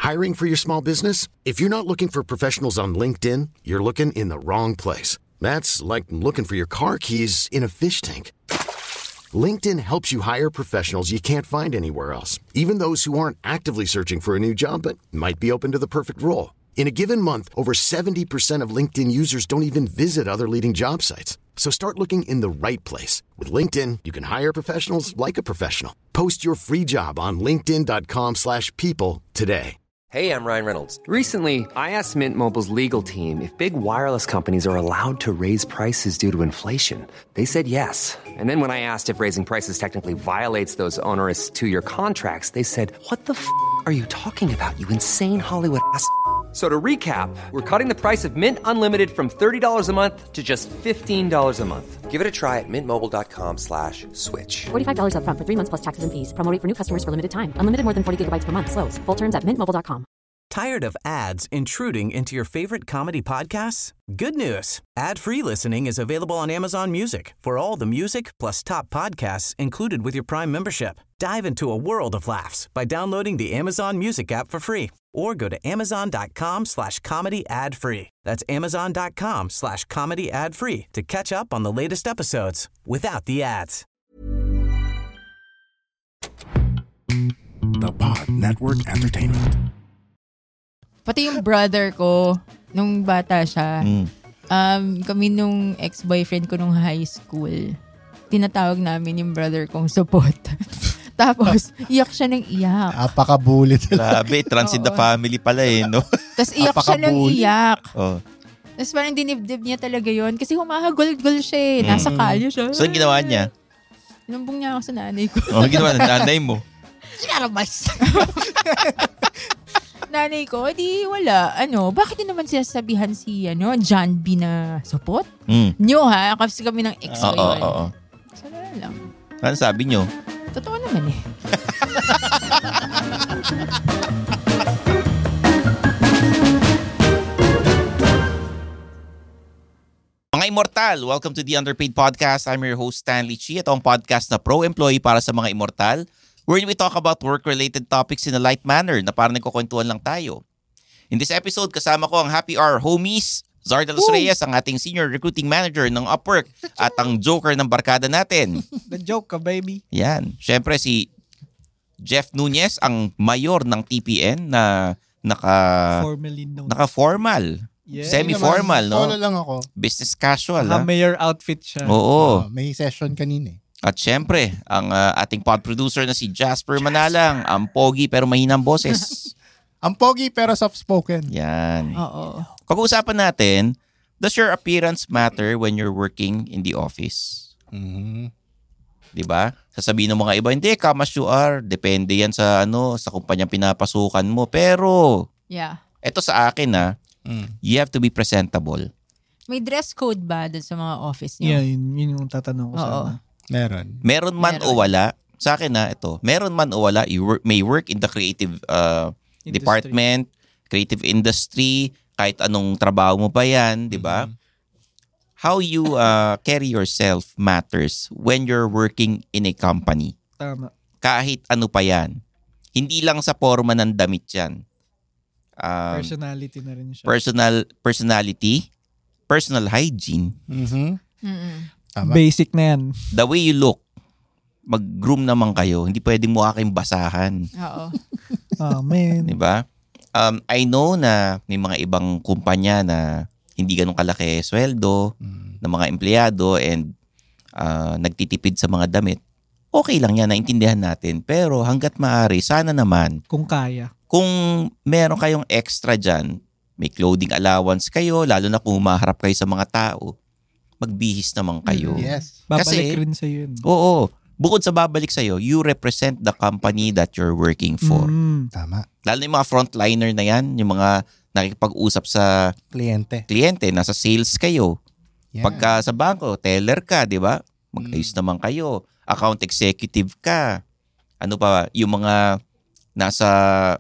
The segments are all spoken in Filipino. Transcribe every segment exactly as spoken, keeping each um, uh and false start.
Hiring for your small business? If you're not looking for professionals on LinkedIn, you're looking in the wrong place. That's like looking for your car keys in a fish tank. LinkedIn helps you hire professionals you can't find anywhere else, even those who aren't actively searching for a new job but might be open to the perfect role. In a given month, over seventy percent of LinkedIn users don't even visit other leading job sites. So start looking in the right place. With LinkedIn, you can hire professionals like a professional. Post your free job on linkedin.com slash people today. Hey, I'm Ryan Reynolds. Recently, I asked Mint Mobile's legal team if big wireless companies are allowed to raise prices due to inflation. They said yes. And then when I asked if raising prices technically violates those onerous two-year contracts, they said, what the f*** are you talking about, you insane Hollywood ass f- So to recap, we're cutting the price of Mint Unlimited from thirty dollars a month to just fifteen dollars a month. Give it a try at mintmobile.com slash switch. forty-five dollars up front for three months plus taxes and fees. Promo rate for new customers for limited time. Unlimited more than forty gigabytes per month. Slows full terms at mint mobile dot com. Tired of ads intruding into your favorite comedy podcasts? Good news. Ad-free listening is available on Amazon Music for all the music plus top podcasts included with your Prime membership. Dive into a world of laughs by downloading the Amazon Music app for free or go to amazon.com slash comedy ad free. That's amazon.com slash comedy ad free to catch up on the latest episodes without the ads. The Pod Network Entertainment. Pati yung brother ko, nung bata siya, mm. um, kami nung ex-boyfriend ko nung high school, tinatawag namin yung brother kong support. Tapos, iyak siya ng iyak. Apaka-bully. Grabe, trans in the family pala eh, no? Tapos iyak siya ng iyak. Oh. Tapos parang dinibdib niya talaga yon kasi humahagol-gol siya eh. Nasa mm. kalye siya. So, ang ginawa niya? Inumbong niya ako sa nanay ko. Oh, ang ginawa ng nanay mo? Sinarabas. Nanay ko, di wala. Ano, bakit din naman sinasabihan si ano, John B na support? Mm. Nyo ha, kasi kami ng ex ko yun. Oo, oo. So, na lang. Ano sabi nyo? Totoo naman eh. Mga immortal, welcome to the Underpaid Podcast. I'm your host, Stanley Chi. Ito ang podcast na pro-employee para sa mga immortal, where we talk about work-related topics in a light manner na parang nagkukwentuhan lang tayo. In this episode, kasama ko ang Happy Hour homies, Zar de los Reyes, ang ating Senior Recruiting Manager ng Upwork at ang Joker ng barkada natin. The joke ka, baby. Yan. Siyempre si Jeff Nunez, ang mayor ng T P N na naka, naka-formal. Yeah. Semi-formal, no? Solo lang ako. Business casual. Ha? Mayor outfit siya. Oo. Uh, may session kanina eh. At syempre, ang uh, ating pod producer na si Jasper Manalang, ang pogi pero mahinang boses. Ang pogi pero soft-spoken. Yan. Oo. Pag-uusapan natin, does your appearance matter when you're working in the office? Mm-hmm. Diba? Sasabihin ng mga iba, hindi, come as you are. Depende yan sa ano, sa kumpanyang pinapasukan mo. Pero, yeah. Ito sa akin na, mm. you have to be presentable. May dress code ba dun sa mga office niyo? Yeah, yun, yun yung tatanong ko sana. Meron. Meron man meron. O wala, sa akin na ito, meron man o wala, you work, may work in the creative uh, department, creative industry, kahit anong trabaho mo pa yan, di ba? Mm-hmm. How you uh, carry yourself matters when you're working in a company. Tama. Kahit ano pa yan. Hindi lang sa forma ng damit yan. Um, personality na rin siya. Personal, personality, personal hygiene. Mm-hmm. Tama. Basic na yan. The way you look, mag-groom naman kayo. Hindi pwedeng mukha kayong basahan. Oo. Oh, man. Diba? Um, I know na may mga ibang kumpanya na hindi ganun kalaki sweldo mm. ng mga empleyado and uh, nagtitipid sa mga damit. Okay lang yan, naintindihan natin. Pero hanggat maaari, sana naman. Kung kaya. Kung meron kayong extra dyan, may clothing allowance kayo, lalo na kung umaharap kayo sa mga tao, magbihis naman kayo. Mm, yes. Babalik Kasi, rin sa yun. Oo. Bukod sa babalik sa'yo, you represent the company that you're working for. Mm, tama. Lalo na yung mga frontliner na yan, yung mga nakikipag-usap sa kliyente. Kliyente, nasa sales kayo. Yeah. Pagka sa bangko, teller ka, di ba? Mag-ayos mm. naman kayo. Account executive ka. Ano pa, yung mga nasa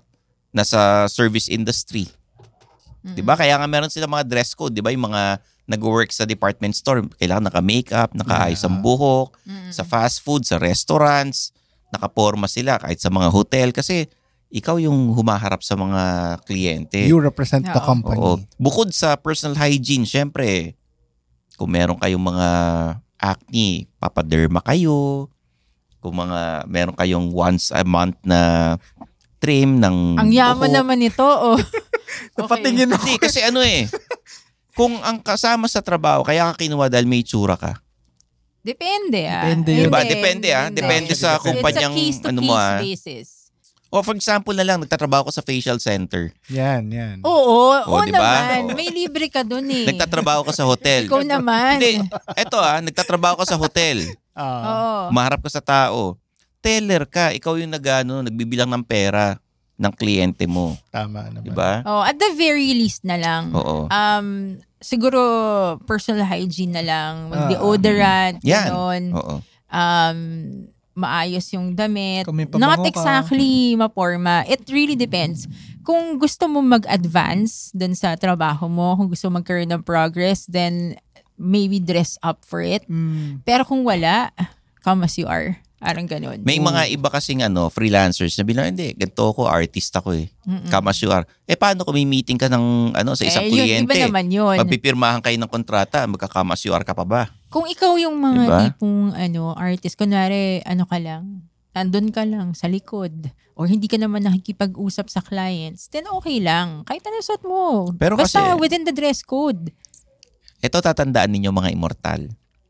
nasa service industry. Mm. Di ba? Kaya nga meron sila mga dress code, di ba? Yung mga nag-work sa department store, kailangan naka-makeup, naka-ayos ang buhok, mm-hmm. sa fast food, sa restaurants, naka-forma sila kahit sa mga hotel kasi ikaw yung humaharap sa mga kliyente. You represent the Oo. company. Oo. Bukod sa personal hygiene, syempre, kung meron kayong mga acne, papaderma kayo. Kung mga meron kayong once a month na trim ng Ang yaman buhok. naman ito, oh. Napatingin ako. Hindi, kasi ano eh, kung ang kasama sa trabaho, kaya ka kinuha dahil may tsura ka. Depende ah. Depende Hindi, Diba? Depende ah. hindi. Depende sa It's a kumpanyang It's a case-to-case ano mo ah. basis. O for example na lang, nagtatrabaho ko sa facial center. Yan, yan. Oo, oo Oo, diba? naman. Oo. May libre ka dun eh. Nagtatrabaho ka sa hotel. Ikaw naman. Hindi, eto ah, nagtatrabaho ka sa hotel. Ah, Oo. Maharap ka sa tao. Teller ka, ikaw yung nagano, nagbibilang ng pera ng kliyente mo. tama naman. Diba? Oh, at the very least na lang. Oo. Um, siguro personal hygiene na lang, mag-deodorant, Yan. ganon. Oo. Um, maayos yung damit. Kung may pabango Not ka. exactly maporma. It really depends. Kung gusto mo mag-advance dun sa trabaho mo, kung gusto mo magkaroon ng progress, then maybe dress up for it. Mm. Pero kung wala, come as you are. Parang ganun. May mga iba kasing ano, freelancers na bilang, hindi, ganito ako, artist ako eh. Come as you are. Eh paano kung may meeting ka ng ano, sa isang Eh, yun, kliyente? iba naman yun. Magpipirmahan kayo ng kontrata, magka-come as you are ka pa ba? Kung ikaw yung mga Diba? tipong ano, artist, kunwari, ano ka lang, andun ka lang sa likod, or hindi ka naman nakikipag-usap sa clients, then okay lang. Kahit ano suot mo. Pero Basta kasi- within the dress code. Ito tatandaan ninyo mga immortal.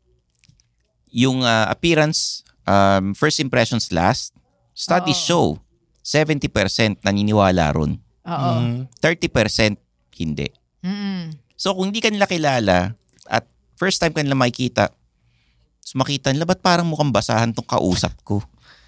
Yung ah, appearance, um, first impressions last, studies Oo. show, seventy percent naniniwala ron. Oo. Mhm. thirty percent hindi. Mm-mm. So kung hindi ka nila kilala at first time ka nila makikita, so makita nila, ba't parang mukhang basahan tong kausap ko?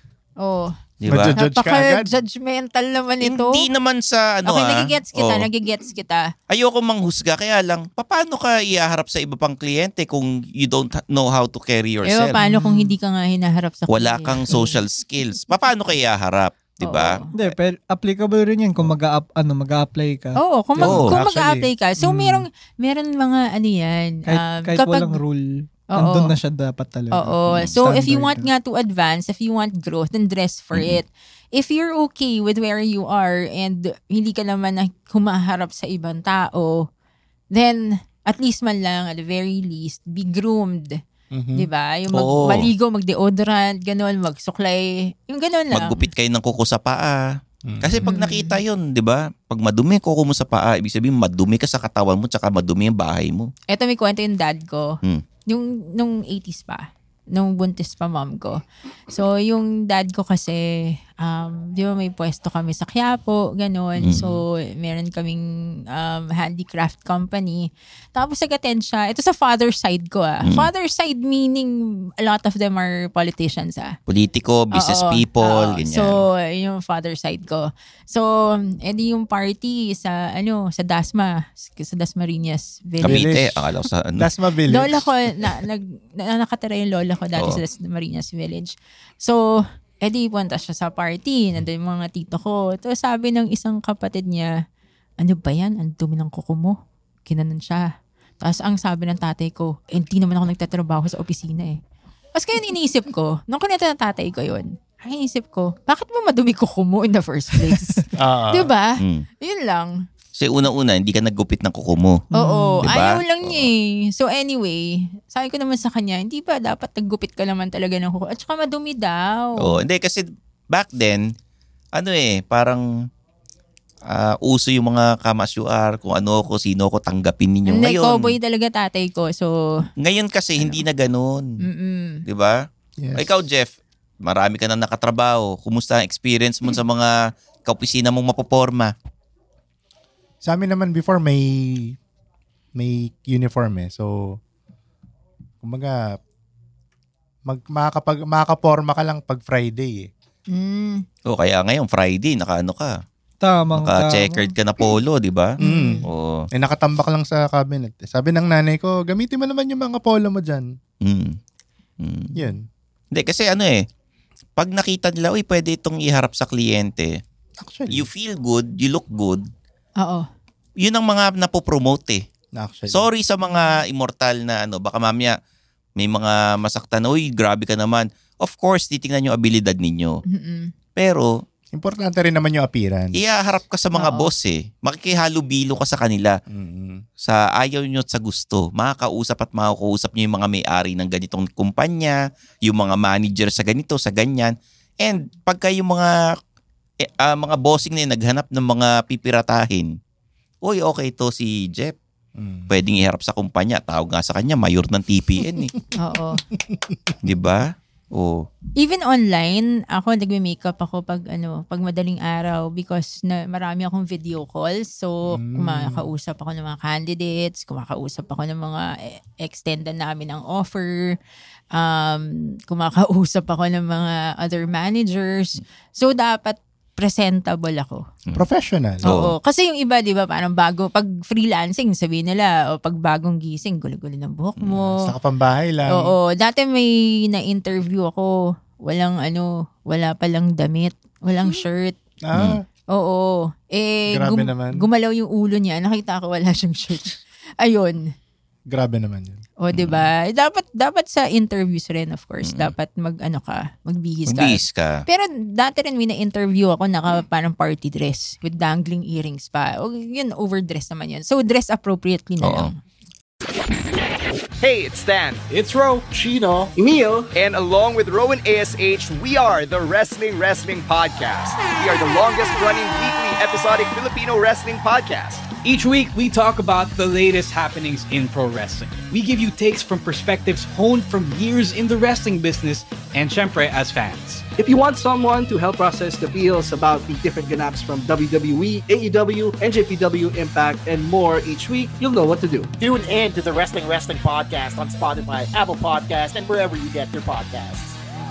Oh. Di ba? Magja-judge ka agad? Napaka-judgmental naman ito. Hindi naman sa ano okay, ah. nagigets kita, Oo. nagigets kita. Ayoko manghusga, kaya lang, paano ka ihaharap sa iba pang kliyente kung you don't know how to carry Eh, yourself? paano kung hindi ka nga hinaharap sa Wala client? kang social skills. Paano ka ihaharap? Di ba? Oo. Hindi, pero applicable rin yan kung mag ano, mag-a-apply ka. Oo, kung, mag, Oo, kung actually. mag-a-apply ka. So, Mm. merong, meron mga ano yan. Kahit, um, kahit kapag, walang rule, Oo. andun na siya dapat talaga. Oo. Mm. So, if you Standard want na. nga to advance, if you want growth, then dress for Mhm. it. If you're okay with where you are and hindi ka naman na humaharap sa ibang tao, then at least man lang, at the very least, be groomed. Mhm. Di ba? Yung mag- Oo. maligo, mag-deodorant, ganun, magsuklay. Yung ganun lang. Maggupit kayo ng kuko sa paa. Mhm. Kasi pag Mm. nakita yun, di ba? Pag madumi yung kuko mo sa paa, ibig sabihin madumi ka sa katawan mo tsaka madumi yung bahay mo. Eto may kwento yung dad ko. Hmm. Yung, nung eighties pa. Nung buntis pa mom ko. So, yung dad ko kasi, um, di ba may pwesto kami sa Quiapo, ganun. Mm. So, meron kaming um, handicraft company. Tapos nag-attend siya. Ito sa father side ko ah. Mm. Father side meaning a lot of them are politicians ah. Politiko, business Oo, people, oo. ganyan. So, yung father side ko. So, edi yung party sa, ano, sa Dasma, sa Dasmariñas Village. Cavite, Village. akala ko sa ano. Dasma Village. Lola ko, na, nag, na, nakatira yung lola ko dati Oo. sa Dasmariñas Village. So, edi punta siya sa party, nandun yung mga tito ko. Tapos sabi ng isang kapatid niya, ano ba yan? Ang dumi ng kuko mo. Kinanan siya. Tapos ang sabi ng tatay ko, eh, hindi naman ako nagtatrabaho sa opisina eh. Tapos kaya iniisip ko, nung kuneta ng tatay ko yun, ay iniisip ko, bakit mo madumi kuko mo in the first place? Ah. Diba? Mm. Yun lang. Kasi una-una, hindi ka naggupit ng kuko mo. Oo, Diba? ayaw lang niya eh. So anyway, sabi ko naman sa kanya, hindi ba dapat naggupit ka naman talaga ng kuko? At saka madumi daw. Oo, hindi kasi back then, ano eh, parang ah, uso yung mga kamasyuar, kung ano ko, sino ko, tanggapin ninyo. Hindi, Ngayon, cowboy talaga tatay ko. So, ngayon kasi hindi na ganun. mm Di ba? Yes. Ikaw, Jeff, marami ka na nakatrabaho. Kumusta ang experience mo sa mga kaopisina mong mapoporma? Sa amin naman before may may uniform eh. So kumbaga mag makakapag makakaporma ka lang pag Friday eh. Mm. O kaya ngayon, Friday, naka-ano ka? Tamang Naka-checkered ka na polo, di ba? Mm. Oo. Eh nakatambak lang sa cabinet. Eh. Sabi ng nanay ko, gamitin mo naman yung mga polo mo diyan. Mm. Mm. Yun. Hindi, kasi ano eh, pag nakita nila, uy, pwede itong iharap sa kliyente, Actually. you feel good, you look good, Oo. yun ang mga napopromote eh. Actually. Sorry sa mga immortal na ano, baka mamaya may mga masaktan, uy, grabe ka naman. Of course, titingnan yung abilidad ninyo. Mm-mm. Pero, Importante rin naman yung appearance. Ihaharap ka sa mga Oo. boss eh. Makikihalubilo ka sa kanila. Mm-hmm. Sa ayaw nyo at sa gusto. Makakausap at makakausap nyo yung mga may-ari ng ganitong kumpanya, yung mga manager sa ganito, sa ganyan. And pagka yung mga eh, uh, mga bossing na yun, naghanap ng mga pipiratahin, uy, okay to si Jeff. Mm. Pwedeng iharap sa kumpanya. Tawag nga sa kanya, mayor ng T P N eh. Oo. Di ba? Oh. Even online, ako nagme-makeup ako pag ano, pag madaling araw because na, marami akong video calls. So, Mm. kumakausap ako ng mga candidates, kumakausap ako ng mga eh, extended namin ang offer, um, kumakausap ako ng mga other managers. So, dapat presentable ako. Professional. Oo. Kasi yung iba, di ba, parang bago, pag freelancing, sabihin nila, o pag bagong gising, gulo-gulo ng buhok mo. Sa kapambahay lang. Oo. Dati may na-interview ako, walang ano, wala palang damit, walang shirt. Ah, Oo. Eh, Grabe naman. gumalaw yung ulo niya, nakita ko wala siyang shirt. Ayun. grabe naman yun. O, di ba? Dapat, dapat sa interviews rin, of course, dapat mag, ano ka, magbihis ka. Magbihis ka. Pero dati rin may na-interview ako naka parang party dress with dangling earrings pa. O, yun, overdress naman yun. So, dress appropriately na Oo. lang. Hey, it's Stan. It's Ro, Chino. Emil. And along with Ro and A S H, we are the Wrestling Wrestling Podcast. We are the longest running weekly episodic Filipino wrestling podcast. Each week, we talk about the latest happenings in pro wrestling. We give you takes from perspectives honed from years in the wrestling business and syempre as fans. If you want someone to help process the feels about the different ganaps from W W E, A E W, N J P W, Impact, and more each week, you'll know what to do. Tune in to the Wrestling Wrestling Podcast on Spotify, Apple Podcasts, and wherever you get your podcasts.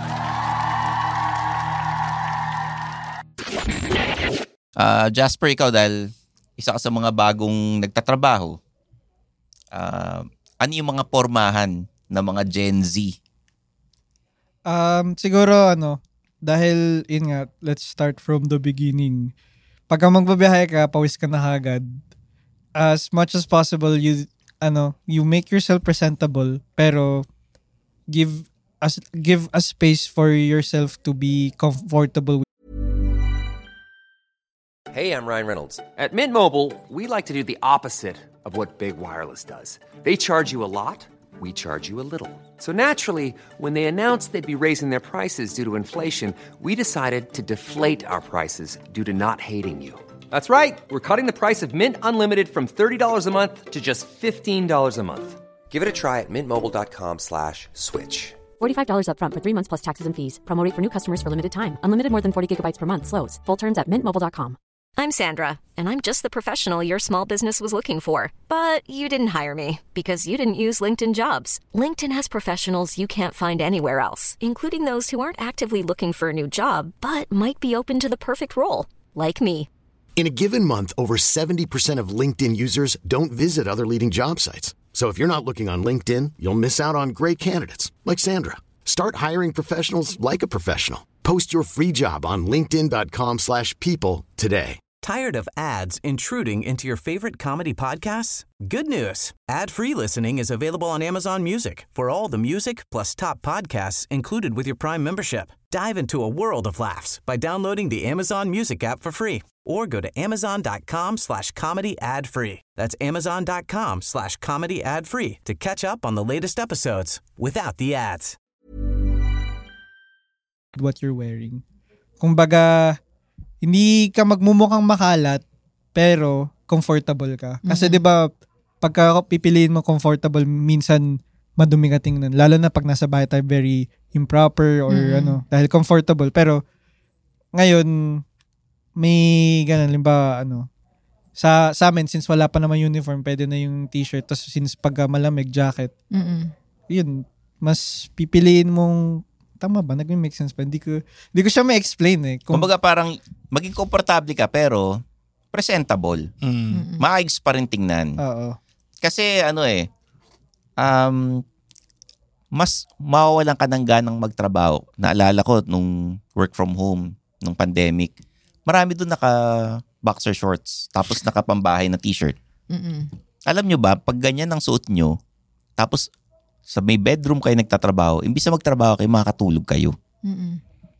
Uh, Jasper, ikaw dahil isa ka sa mga bagong nagtatrabaho, uh, ano yung mga pormahan ng mga Gen Z? Um, siguro ano, dahil yun nga, let's start from the beginning. Pagka magbabiyahe ka, pawis ka na agad. As much as possible, you ano, you make yourself presentable, pero give us give a space for yourself to be comfortable. Hey, I'm Ryan Reynolds. At Mint Mobile, we like to do the opposite of what Big Wireless does. They charge you a lot, we charge you a little. So naturally, when they announced they'd be raising their prices due to inflation, we decided to deflate our prices due to not hating you. That's right. We're cutting the price of Mint Unlimited from thirty dollars a month to just fifteen dollars a month. Give it a try at mintmobile.com slash switch. forty-five dollars up front for three months plus taxes and fees. Promo rate for new customers for limited time. Unlimited more than forty gigabytes per month. Slows full terms at mint mobile dot com. I'm Sandra, and I'm just the professional your small business was looking for. But you didn't hire me because you didn't use LinkedIn Jobs. LinkedIn has professionals you can't find anywhere else, including those who aren't actively looking for a new job, but might be open to the perfect role, like me. In a given month, over seventy percent of LinkedIn users don't visit other leading job sites. So if you're not looking on LinkedIn, you'll miss out on great candidates like Sandra. Start hiring professionals like a professional. Post your free job on linkedin.com slash people today. Tired of ads intruding into your favorite comedy podcasts? Good news. Ad-free listening is available on Amazon Music for all the music plus top podcasts included with your Prime membership. Dive into a world of laughs by downloading the Amazon Music app for free or go to amazon.com slash comedy ad-free. That's amazon.com slash comedy ad-free to catch up on the latest episodes without the ads. What you're wearing. Kumbaga, hindi ka magmumukhang makalat, pero comfortable ka. Kasi mm-hmm. 'di ba, pagka pipiliin mo comfortable, minsan madumi ka tingnan. Lalo na pag nasa bahay tayo, very improper or mm-hmm. ano, dahil comfortable. Pero ngayon, may ganun, limba, ano, sa sa amin, since wala pa naman uniform, pwede na yung t-shirt. Tapos since pag malamig, jacket. Mm-hmm. Yun, mas pipiliin mong, tama ba? Nag-make sense pa? Hindi ko, hindi ko siya ma-explain eh. Kung Kumbaga parang maging komportable ka pero presentable. Mm. Maayos pa rin tingnan. Oo. Kasi ano eh, um, mas mawawalan ka ng ganang magtrabaho. Naalala ko nung work from home, nung pandemic, marami doon naka boxer shorts tapos nakapambahay na t-shirt. Mm-mm. Alam nyo ba, pag ganyan ang suot nyo, tapos sa may bedroom kayo nagtatrabaho, imbis na magtrabaho kayo, makakatulog kayo. Mm-mm.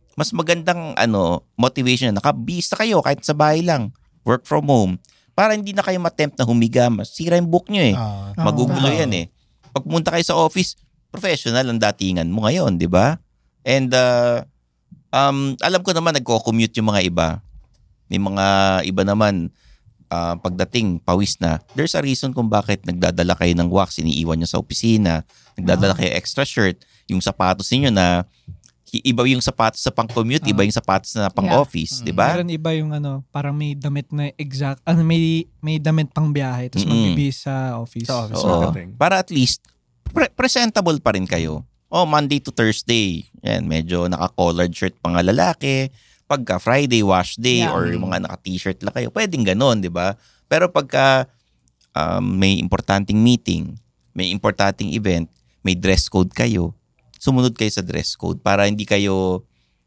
mas magandang ano motivation na nakabisa kayo kahit sa bahay lang, work from home, para hindi na kayo ma-tempt na humiga, masira yung book nyo eh. Ah. Magugulo Ah. yan eh. Pag pumunta kayo sa office, professional ang datingan mo ngayon, di ba? And uh, um, alam ko naman nagko-commute yung mga iba. May mga iba naman uh, pagdating pawis na. There's a reason kung bakit nagdadala kayo ng wax, iniiwan nyo sa opisina, nagdadala kayo extra shirt, yung sapatos niyo na iba yung sapatos sa pang-commute, iba yung sapatos na pang-office, di ba? Meron iba yung ano, parang may damit na exact, ano, may may damit pang biyahe, tapos Mm-mm. magbibihis sa office. Sa office. Oo. Marketing. Para at least pre- presentable pa rin kayo. Oh, Monday to Thursday, yan, medyo naka-collared shirt mga lalaki. Pagka Friday, wash day, Yeah. or mga naka-t-shirt lang kayo, pwedeng ganon, di ba? Pero pagka um, may importanteng meeting, may importanteng event, may dress code kayo, sumunod kayo sa dress code para hindi kayo,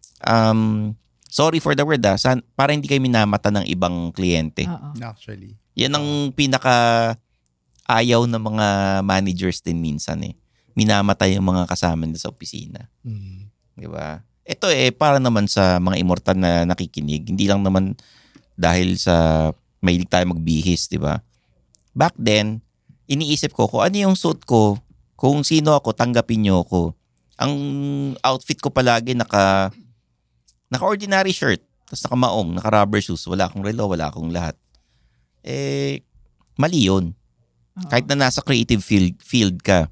um, sorry for the word ah, san, para hindi kayo minamata ng ibang kliyente. Oo. Actually. Yan ang pinaka ayaw ng mga managers din minsan eh. Minamatay yung mga kasama nila sa opisina. Mm. Di ba? Ito eh, para naman sa mga immortal na nakikinig. Hindi lang naman dahil sa mahilig tayo magbihis, di ba? Back then, iniisip ko kung ano yung suit ko, kung sino ako, tanggapin niyo ako. Ang outfit ko palagi naka naka-ordinary shirt, tapos naka-maong, naka-rubber shoes, wala akong relo, wala akong lahat. Eh, mali yun. Kahit na nasa creative field, field ka,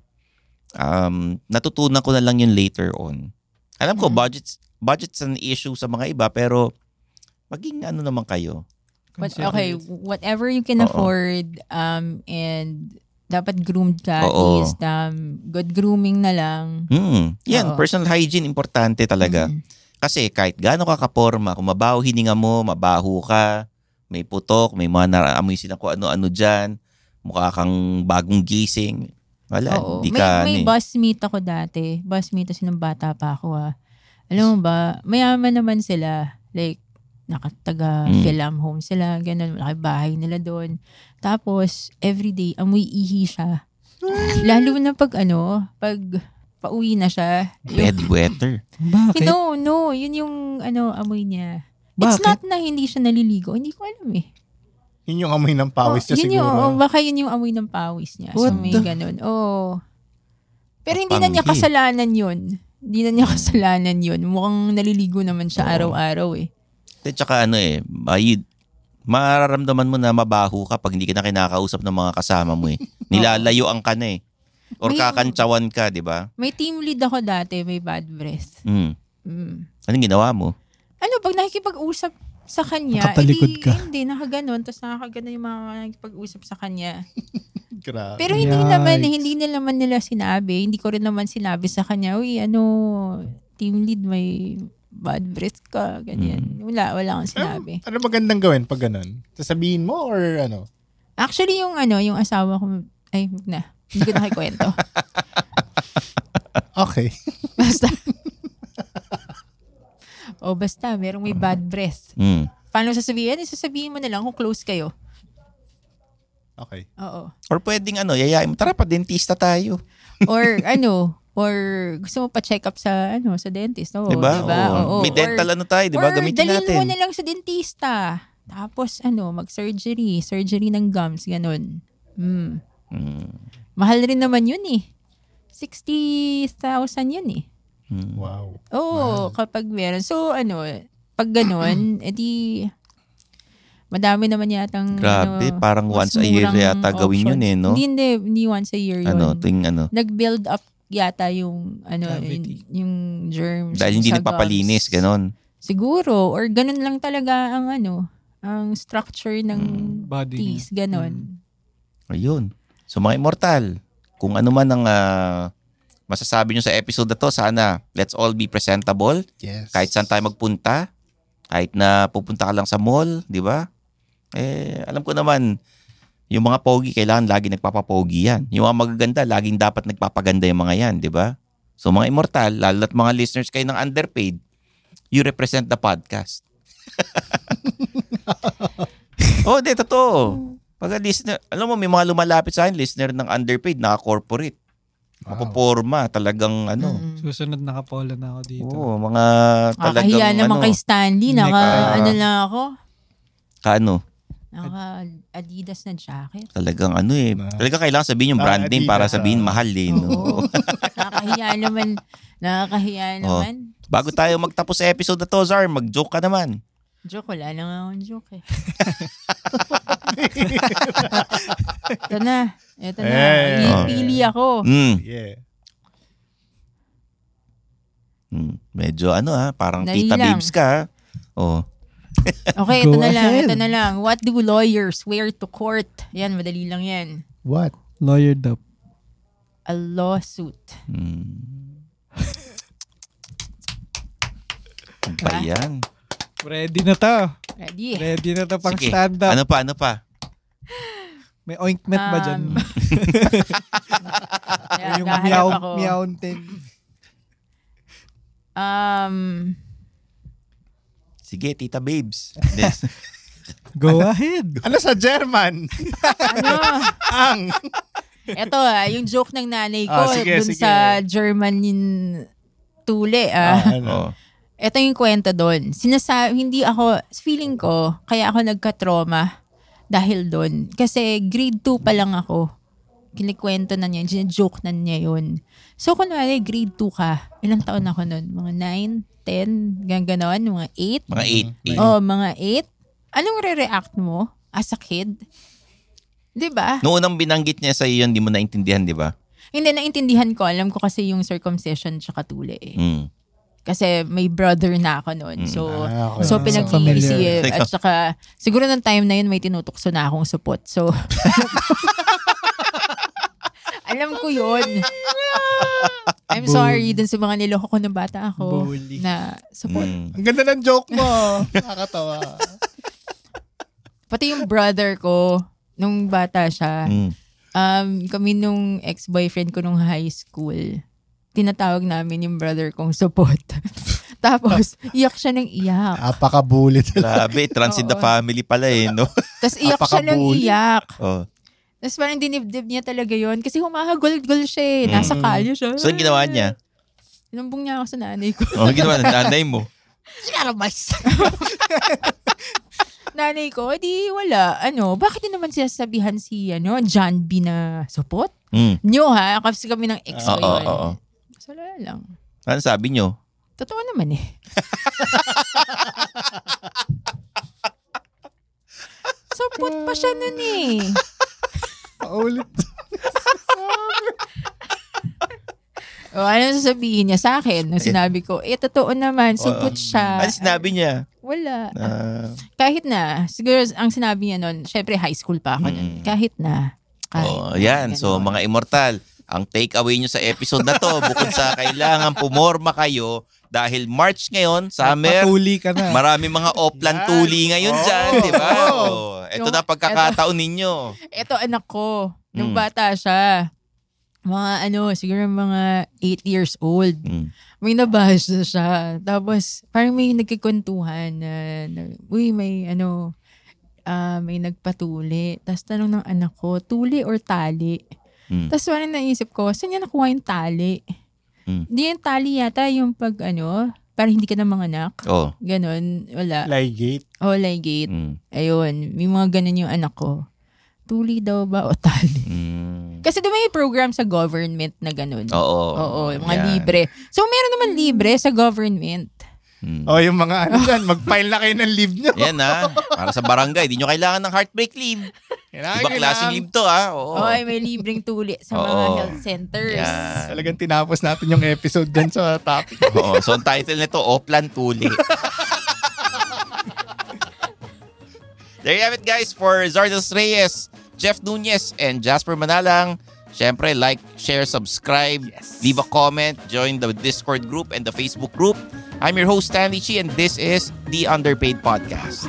um, natutunan ko na lang yun later on. Alam ko, budget's, budget's an issue sa mga iba, pero maging ano naman kayo. But, okay, whatever you can Oo. afford, um, and dapat groomed ka, at Oo. least, um, good grooming na lang. Hmm. Yan, Oo. personal hygiene, importante talaga. Kasi kahit gaano ka kaporma, kung mabaho hininga mo, mabaho ka, may putok, may mga naamoy silang kung ano-ano dyan, mukha kang bagong gising. Wala, Oo. di May, ka, may ano eh. busmate ako dati. Busmate kasi nung bata pa ako ah. Alam mo ba, mayaman naman sila. Like, nakataga Mm. film home sila, ganun, malaki bahay nila doon. Tapos, everyday, amoy ihi siya. Lalo na pag ano, pag pauwi na siya. Bedwetter. Bakit? No, no, yun yung ano, amoy niya. It's Bakit? not na hindi siya naliligo. Hindi ko alam eh. Yun yung amoy ng pawis niya yun siguro. Yung, oh, baka yun yung amoy ng pawis niya. What so may the- ganun. Oh. Pero hindi na niya Panghi. kasalanan yun. Hindi na niya kasalanan yun. Mukhang naliligo naman siya Oo. araw-araw eh. At saka ano eh, may, mararamdaman mo na mabaho ka pag hindi ka na kinakausap ng mga kasama mo eh. Nilalayuan ka na eh. Or May- kakantsawan ka, di ba? May team lead ako dati, may bad breath. Mm. Mm. Anong ginawa mo? Ano, pag nakikipag-usap sa kanya, Nakatalikod hindi, ka. hindi, nakaganon, tapos nakakaganon yung mga nakikipag-usap sa kanya. Grabe. Pero hindi Yikes. naman, hindi nila naman nila sinabi. Hindi ko rin naman sinabi sa kanya, uy, ano, team lead, may bad breath ka, ganyan. Wala, wala akong sinabi. Ano magandang gawin pag ganun? Sasabihin mo or ano? Actually, yung ano, yung asawa ko, ay, wag na. Hindi ko nakikwento. Okay. Basta. o basta, merong may bad breath. Mm. Paano sasabihin? Sasabihin mo na lang kung close kayo. Okay. Oo. Or pwedeng ano, yayain mo, tara pa, dentista tayo. Or ano, or gusto mo pa-check up sa ano sa dentist. Oo, Diba? diba? Oo. Oo. May dental Or- ano tayo, diba? Or Gamitin dalhin natin. mo na lang sa dentista. Tapos ano, mag-surgery. Surgery ng gums, ganun. Hmm. Mm. Mahal rin naman yun eh. sixty thousand yun eh. Mm. Wow. Oo, kapag meron. So ano, pag ganun, edi madami naman yatang Grabe, ano, parang mas once a year murang yata gawin yun eh, no? Hindi, hindi, hindi once a year yun. Ano, tuwing ano. Nag-build up yata yung ano Cavity. yung, yung germs. Dahil hindi sa nagpapalinis, gums. ganon. Siguro, or ganun lang talaga ang ano, ang structure ng Body niya. teeth, ganun. Ayun. So mga immortal, kung ano man ang ah, masasabi nyo sa episode na to, sana let's all be presentable. Yes. Kahit saan tayo magpunta, kahit na pupunta ka lang sa mall, di ba? Eh, alam ko naman, yung mga pogi, kailangan lagi nagpapapogi yan. Yung mga magaganda, laging dapat nagpapaganda yung mga yan, di ba? So mga immortal, lalo at mga listeners kayo ng underpaid, you represent the podcast. Oh, di, totoo. Pag listener, alam mo, may mga lumalapit sa akin, listener ng underpaid, naka-corporate. Mapoporma. Talagang ano. Susunod nakapolo na ako dito. Oo, mga talagang Kakahiya naman ano. kay Stanley. Naka, Naka- ano lang ako. Kaano? Naka Adidas na jacket. Talagang ano eh. Talagang kailangan sabihin yung brand name para sabihin mahal eh. No? Oo. Nakakahiya naman. Nakakahiya Oh. naman. Bago tayo magtapos sa episode na to, Zar, mag-joke ka naman. Joke, wala lang akong joke eh. Ito na. Ito na. Eh. Pili ako. Mm. Yeah. Mm. Medyo ano ha, parang Dali tita lang. babes ka ha. Oh. Okay, ito Go na lang. ahead. Ito na lang. What do lawyers wear to court? Yan, madali lang yan. What? Lawyer up. A lawsuit. Hmm. Ano ba yan? Ready na to. Ready? Ready na to pang Sige. stand up. Ano pa, ano pa? May ointment ba dyan? Um, Kaya yung naghahanap meow, ako. meowing. Um, Sige, tita babes. Go ahead. Ano sa German? ano? Ang. Ito ah, yung joke ng nanay ko Ah, sige, dun sige. sa German in Tule ah. Ah, ano? Oh. Ito yung kwento doon. Sinasabi, hindi ako, feeling ko, kaya ako nagka-trauma dahil doon. Kasi grade two pa lang ako. Kinikwento na niya, joke na niya yun. So, kunwari, grade two ka. Ilang taon ako noon? Mga nine, ten, ganyan ganon, mga eight. Mga eight. eight. Oh, mga eight. Anong re-react mo as a kid? Di ba? Noong unang binanggit niya sa iyo, hindi mo naintindihan, di ba? Hindi, naintindihan ko. Alam ko kasi yung circumcision tsaka tuli eh. Mm. Kasi may brother na ako noon. So, Ah, okay. so Ah, pinag-iisip. familiar. At saka, siguro ng time na yun may tinutukso na akong supot. So, alam ko yun. I'm sorry dun sa mga niloko ko ng bata ako Bully. na supot. Mm. Ang ganda ng joke mo. Nakakatawa. Pati yung brother ko, nung bata siya, Mm. um, kami nung ex-boyfriend ko nung high school, tinatawag namin yung brother kong supot. Tapos, iyak siya ng iyak. Apaka-bullet. Grabe, trans in the Oo. family pala eh, no? Tapos iyak siya ng Apaka-bully. iyak. Oh. Tapos parang dinibdib niya talaga yon kasi humahagol-gol siya eh. Nasa Mm. kalye siya. So, ang ginawa niya? Inumbong niya ako sa nanay ko. Oh, ang ginawa ng nanay mo? Sinarabas. Nanay ko, di wala. Ano, bakit din naman sinasabihan si ano, John B na supot? Mm. Nyo ha, kasi kami ng ex ko Oo, yun. oo, oo. So, wala lang. Ano sabi niyo? Totoo naman eh. Supot pa siya nun eh. Paulit. O, ano sasabihin niya sa akin? Nung sinabi ko, eh, totoo naman, supot siya. Ano sinabi niya? Wala. Ah, Kahit na, siguro ang sinabi niya nun, syempre high school pa ako nun. Kahit na. Kahit oh, na, yan. So, ganon. mga immortal, ang takeaway nyo sa episode na to, bukod sa kailangan pumorma kayo, dahil March ngayon, summer, Patuli ka na. marami mga oplan tuli ngayon dyan, di ba? Oh, ito Yung- na pagkakataon ninyo. Ito anak ko, nung Mm. bata siya, mga ano, siguro mga eight years old. Mm. May nabash na siya. Tapos, parang may nagkikwentuhan na, na uy, may ano, ah, may nagpatuli. Tapos tanong ng anak ko, tuli or tali? Mm. Tapos parang naisip ko, saan niya nakuha yung tali? Mm. Hindi yung tali yata yung pag ano, parang hindi ka na manganak. Oh. Ganon, wala. Ligate. Oh, ligate. Mm. Ayun, may mga ganon yung anak ko. Tuli daw ba o tali? Mm. Kasi di ba may program sa government na ganun? Oo. Oo, yung mga Yan. libre. So, meron naman libre sa government. Mm. O, yung mga ano dyan, mag-file na kayo ng leave nyo. Yan ha. Para sa barangay, di nyo kailangan ng heartbreak leave. Kailangan Iba nyo klaseng lang. leave to ha. Oo. Oo, ay, may libreng tuli sa mga Oo. health centers. Yan. Talagang tinapos natin yung episode dyan sa topic. Oo. So, ang title nito, Oplan Tuli. There you have it, guys, for Zardos Reyes, Jeff Nunez, and Jasper Manalang. Siyempre, like, share, subscribe, leave a comment, join the Discord group and the Facebook group. I'm your host, Stanley Chi, and this is The Underpaid Podcast.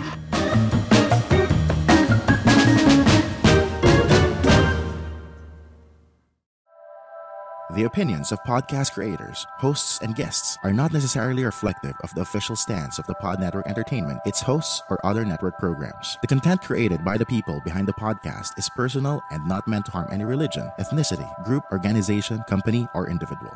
The opinions of podcast creators, hosts, and guests are not necessarily reflective of the official stance of the Pod Network Entertainment, its hosts, or other network programs. The content created by the people behind the podcast is personal and not meant to harm any religion, ethnicity, group, organization, company, or individual.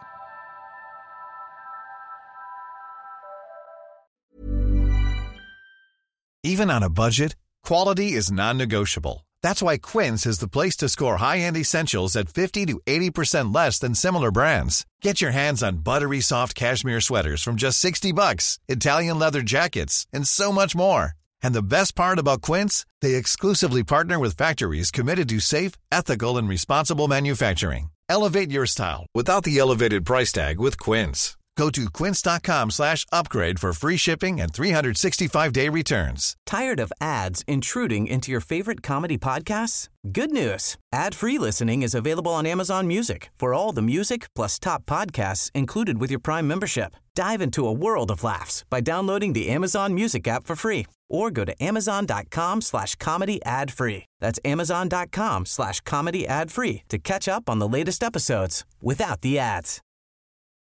Even on a budget, quality is non-negotiable. That's why Quince is the place to score high-end essentials at fifty to eighty percent less than similar brands. Get your hands on buttery soft cashmere sweaters from just sixty bucks, Italian leather jackets, and so much more. And the best part about Quince, they exclusively partner with factories committed to safe, ethical, and responsible manufacturing. Elevate your style without the elevated price tag with Quince. Go to quince.com slash upgrade for free shipping and three sixty-five day returns. Tired of ads intruding into your favorite comedy podcasts? Good news. Ad-free listening is available on Amazon Music for all the music plus top podcasts included with your Prime membership. Dive into a world of laughs by downloading the Amazon Music app for free or go to amazon.com slash comedy ad free. That's amazon.com slash comedy ad free to catch up on the latest episodes without the ads.